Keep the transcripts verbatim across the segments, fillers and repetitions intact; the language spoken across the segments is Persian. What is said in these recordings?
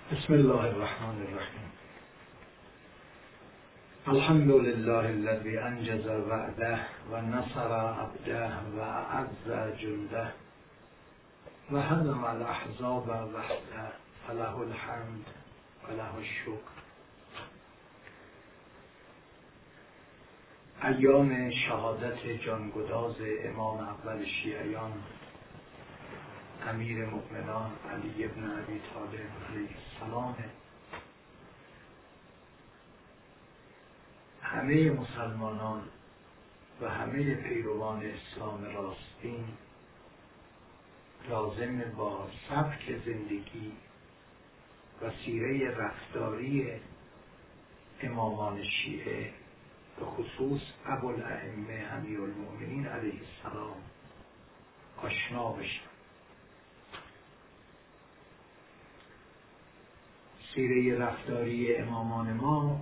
بسم الله الرحمن الرحیم. الحمد لله الذي انجز وعده و نصر عبده و اعز جنده و هزم الاحزاب وحده فله الحمد و له الشکر. ایام شهادت جانگداز امام اول شیعیان امیر مؤمنان علی بن ابی طالب علیه السلام، همه مسلمانان و همه پیروان اسلام راستین لازم با سبک زندگی و سیره رفتاری امامان شیعه به خصوص ابوالائمه امیرالمؤمنین علیه السلام آشنا بشن. سیره رفتاری امامان ما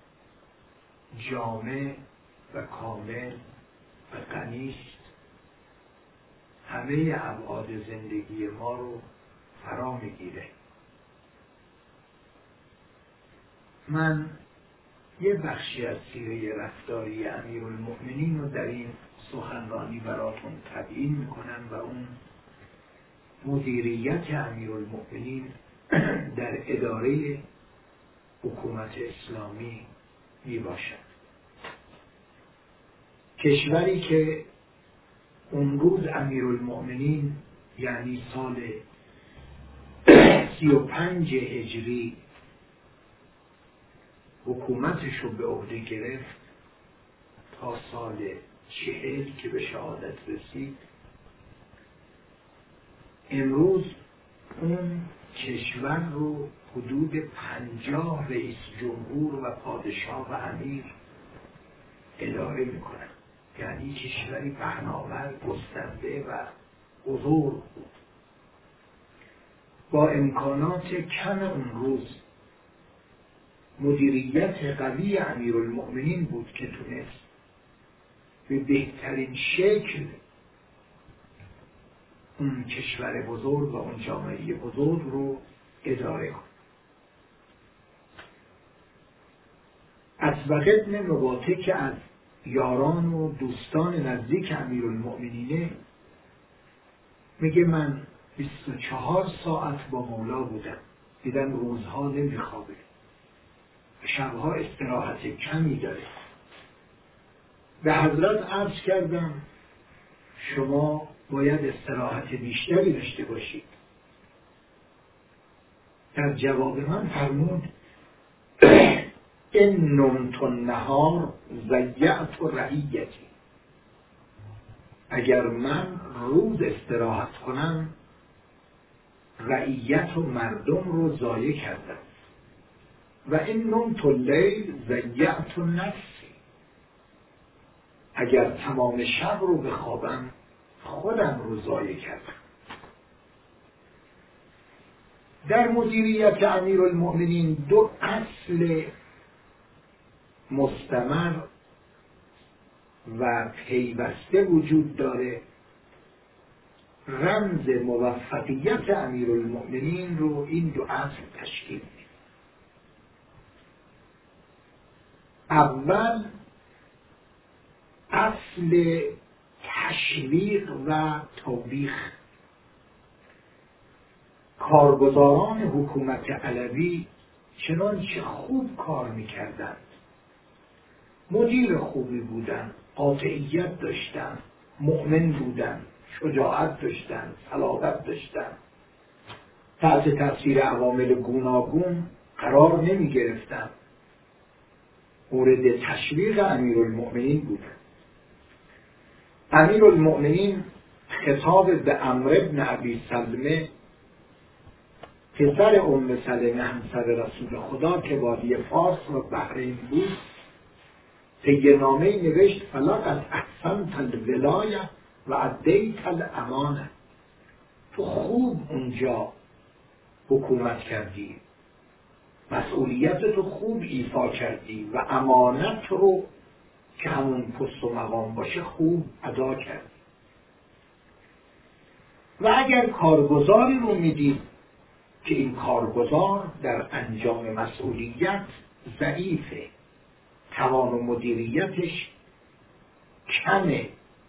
جامع و کامل و غنی است، همه ابعاد زندگی ما رو فرا میگیره. من یه بخشی از سیره رفتاری امیرالمؤمنین رو در این سخنرانی براتون تبیین میکنم و اون مدیریت امیرالمؤمنین در اداره حکومت اسلامی می باشد. کشوری که اون روز امیرالمؤمنین یعنی سال سی و پنج هجری حکومتش رو به عهده گرفت تا سال چهل که به شهادت رسید، امروز اون کشور رو حدود پنجاه رئیس جمهور و پادشاه و امیر اداره میکنن. یعنی کشوری پهناور، گسترده و بزرگ بود. با امکانات کم اون روز مدیریت قوی امیرالمؤمنین بود که تونست به بهترین شکل اون کشور بزرگ و اون جامعه بزرگ رو اداره کن. اسبق ابن مباطه که از یاران و دوستان نزدیک امیرالمؤمنینه میگه من بیست و چهار ساعت با مولا بودم، دیدم روزها نمیخوابه، شبها استراحت کمی داره. به حضرت عرض کردم شما باید استراحت بیشتری داشته باشید. در جواب من فرمود این نمت النهار ضیعت رعیتی، اگر من روز استراحت کنم رعیت و مردم رو ضایع کردم، و این نمت اللیل ضیعت نفسی، اگر تمام شب رو بخوابم خودم رو ضایع کردم. در مدیریت امیرالمؤمنین دو اصل مستمر و پیوسته وجود داره. رمز موفقیت امیرالمؤمنین رو این دو اصل تشکیل میده. اول اصل تشویق و توبیخ. کارگزاران حکومت علوی چنانچه خوب کار میکردند، مدیر خوبی بودند، قاطعیت داشتند، مؤمن بودند، شجاعت داشتند، صلابت داشتند، تحت تاثیر عوامل گوناگون قرار نمی گرفتند، مورد تشویق امیرالمؤمنین بودند. امیرالمؤمنین خطاب به عمرو بن ابی سلمه پسر ام سلمه همسر رسول خدا که وادی فارس و بحرین بود، طی نامه نوشت فلقد احسنت الولایه و ادیت الامانه، تو خوب اونجا حکومت کردی، مسئولیت تو خوب ایفا کردی و امانت رو که همون پست و مقام باشه خوب ادا کردی. و اگر کارگزاری رو میدید که این کارگزار در انجام مسئولیت ضعیفه، توان و مدیریتش کمه،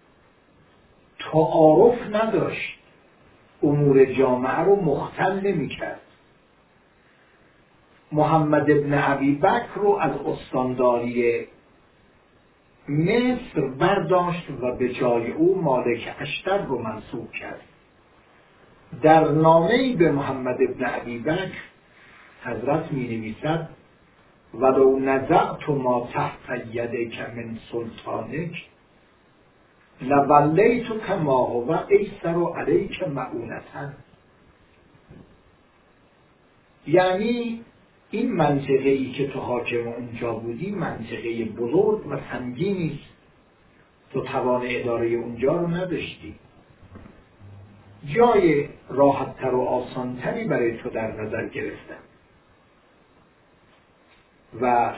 تعارف نداشت، امور جامعه رو مختل نمی کرد. محمد ابن ابی بکر رو از استانداری مصر برداشت و به جای او مالک اشتر رو منصوب کرد. در نامه‌ای به محمد ابن ابی بکر حضرت می نویسد ولو نزعت ما تحت یدک من سلطانک لولیتک ما هو ایسر علیک مؤونة. یعنی این منطقه ای که تو حاکم اونجا بودی منطقه بزرگ و سنگینی است، تو توان اداره اونجا رو نداشتی، جای راحت‌تر و آسانتری برای تو در نظر گرفتم و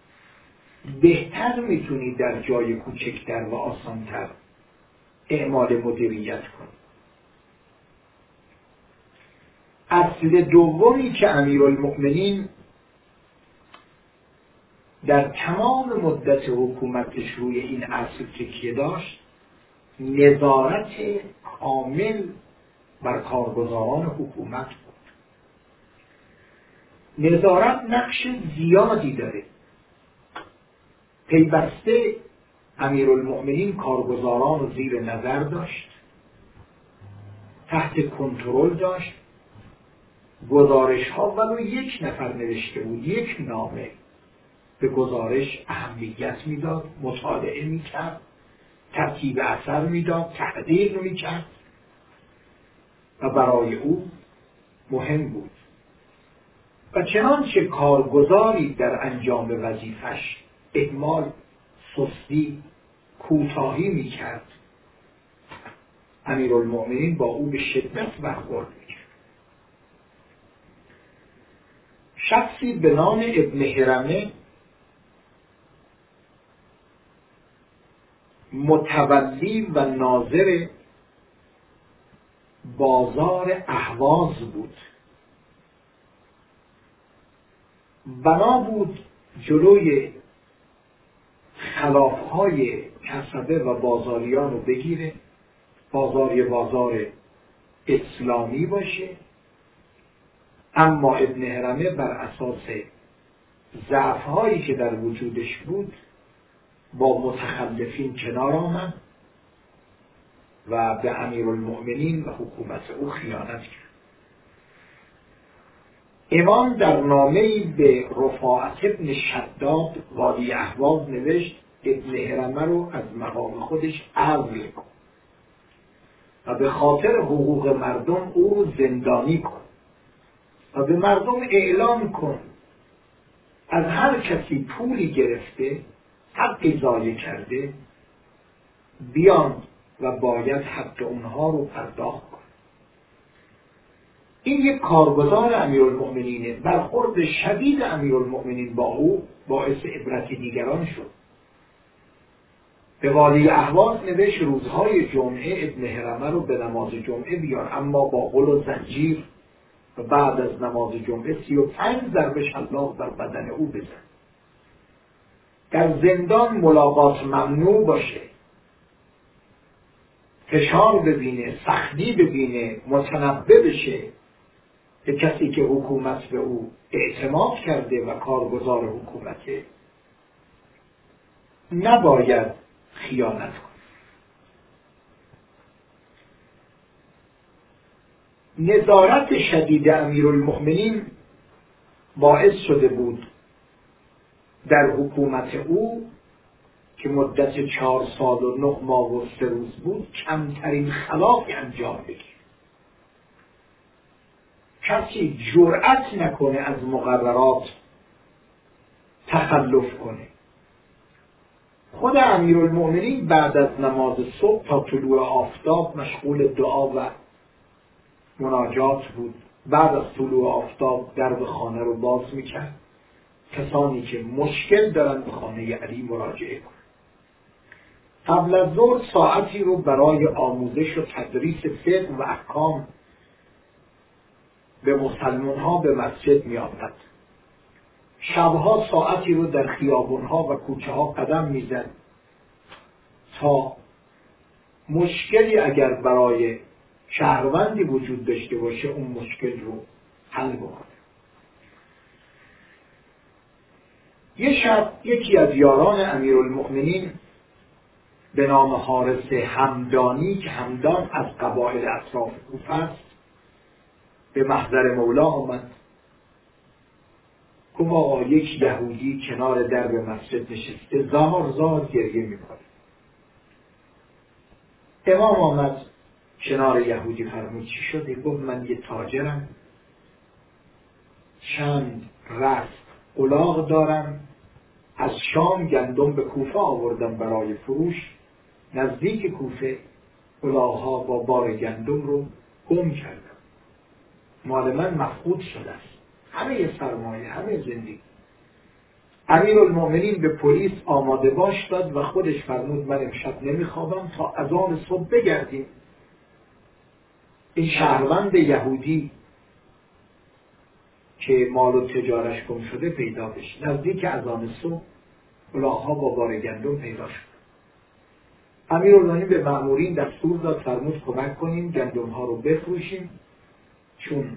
بهتر میتونی در جای کوچکتر و آسانتر اعمال مدیریت کنی. اصل دومی که امیرالمؤمنین در تمام مدت حکومتش روی این اصل تکیه داشت، نظارت کامل بر کارگزاران حکومت بود. نظارت نقش زیادی داره. پیوسته امیرالمؤمنین کارگزاران رو زیر نظر داشت، تحت کنترل داشت. گزارش ها ولو یک نفر نوشته بود، یک نامه، به گزارش اهمیت میداد، مطالعه میکرد، ترتیب اثر میداد، تحقیق میکرد و برای او مهم بود. و چنانچه کارگزاری در انجام وظیفش اهمال، سستی، کوتاهی میکرد، امیرالمؤمنین با او به شدت برخورد میکرد. شخصی به نام ابن هرمه متولی و ناظر بازار اهواز بود. بنا بود جلوی خلافهای کسبه و بازاریان رو بگیره، بازاری بازار اسلامی باشه، اما ابن هرمه بر اساس ضعف‌هایی که در وجودش بود با متخلفین کنار آمد و به امیرالمؤمنین و حکومت او خیانت کرد. امام در نامه‌ای به رفاعة ابن شداد والی اهواز نوشت ابن هرمه رو از مقام خودش عزل کن و به خاطر حقوق مردم او رو زندانی کن و به مردم اعلام کن از هر کسی پولی گرفته، حقی ضایع کرده، بیان و باید حق اونها رو پرداخت کن. این یک کارگزار امیرالمؤمنینه. برخورد شدید امیرالمؤمنین با او باعث عبرت دیگران شد. به والی اهواز نوشت روزهای جمعه ابن هرمه رو به نماز جمعه بیار، اما با غل و زنجیر، و بعد از نماز جمعه سی و پنج ضرب شلاق بر بدن او بزن. در زندان ملاقات ممنوع باشه، فشار ببینه، سختی ببینه، متنبه بشه که کسی که حکومت به او اعتماد کرده و کارگزار حکومته نباید خیانت کنه. نظارت شدید امیرالمؤمنین باعث شده بود در حکومت او که مدت چهار سال و نه ماه و سه روز بود کمترین خلافی انجام بگیره. کسی جرأت نکنه از مقررات تخلف کنه. خود امیرالمؤمنین بعد از نماز صبح تا طلوع آفتاب مشغول دعا و مناجات بود. بعد از طلوع آفتاب درب خانه رو باز میکرد، کسانی که مشکل دارن به خانه علی مراجعه کنند. قبل از ظهر ساعتی رو برای آموزش و تدریس فقه و احکام به مسلمان ها به مسجد می آمد. شبها ساعتی رو در خیابون ها و کوچه ها قدم می زد تا مشکلی اگر برای شهروندی وجود داشته باشه اون مشکل رو حل بکنه. یه شب یکی از یاران امیرالمؤمنین به نام حارث همدانی که همدان از قبایل اطراف کوفه است به محضر مولا آمد. گفت آقا یک یهودی کنار درب مسجد نشسته زار زار گریه میکنه. امام آمد کنار یهودی، فرمود چی شده؟ گفت من یه تاجرم، چند رست الاغ دارم، از شام گندم به کوفه آوردم برای فروش، نزدیک کوفه الاغ‌ها با بار گندم رو گم کردم، مال من مفقود شده است، همه سرمایه، همه زندگی. امیرالمؤمنین به پلیس آماده باش داد و خودش فرمود من امشب نمیخوابم تا اذان صبح بگردیم این شهروند یهودی که مال و تجارش گم شده پیدا بشه. نزدیک اذان صبح الاغ‌ها با بار گندم پیدا شد. امیرالمؤمنین به مأمورین دستور داد فرمود کمک کنیم گندم ها رو بفروشیم، چون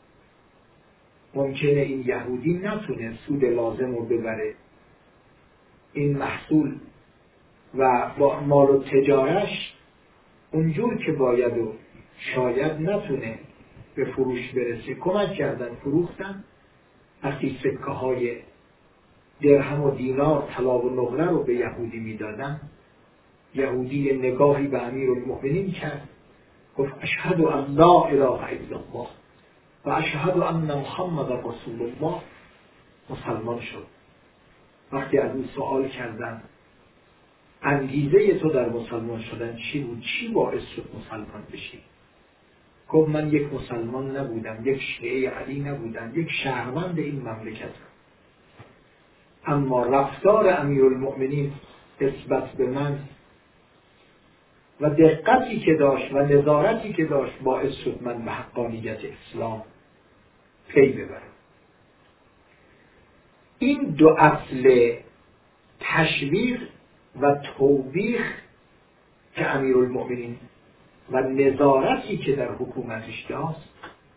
ممکنه این یهودی نتونه سود لازم رو ببره، این محصول و با مال و تجارش اونجور که باید و شاید نتونه به فروش برسه. کمک کردن، فروختن. وقتی سکه های درهم و دینار، طلا و نقره رو به یهودی میدادن، یهودی نگاهی به امیرالمؤمنین کرد، گفت اشهد ان لا اله الا الله و اشهد ان محمد رسول الله، مسلمان شد. وقتی از او سوال کردن انگیزه تو در مسلمان شدن چی بود؟ چی باعث شد مسلمان بشی؟ گفت من یک مسلمان نبودم، یک شیعه علی نبودم، یک شهروند این مملکتم، اما رفتار امیرالمؤمنین نسبت به من و دقتی که داشت و نظارتی که داشت باعث شد من به حقانیت اسلام پی ببرم. این دو اصل تشویق و توبیخ که امیرالمؤمنین و نظارتی که در حکومتش داشت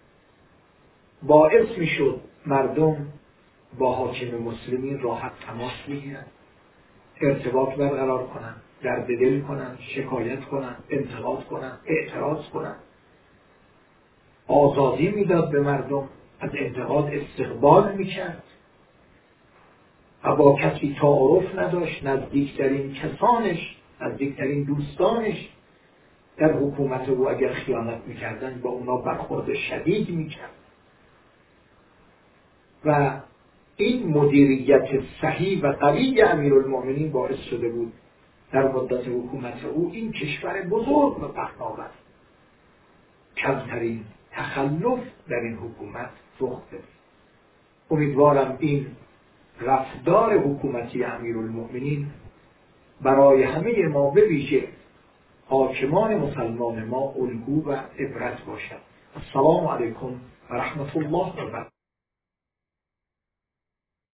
باعث می شد مردم با حاکم مسلمین راحت تماس بگیرن، ارتباط برقرار کنن، درد دل کنن، شکایت کنن، انتقاد کنن، اعتراض کنن. آزادی میداد به مردم، از انتقاد استقبال میکرد و با کسی تعارف نداشت. نزدیکترین کسانش، نزدیکترین دوستانش در حکومت او اگر خیانت میکردن با اونا برخورد شدید میکرد. و این مدیریت صحیح و قوی امیرالمؤمنین باعث شده بود در مدت حکومت او این کشور بزرگ و پهناور کمترین تخلف در این حکومت رخ بده. امیدوارم این رفتار حکومتی امیرالمؤمنین برای همه ما به ویژه حاکمان مسلمان ما الگو و عبرت باشد. السلام علیکم و رحمت الله و برکاته.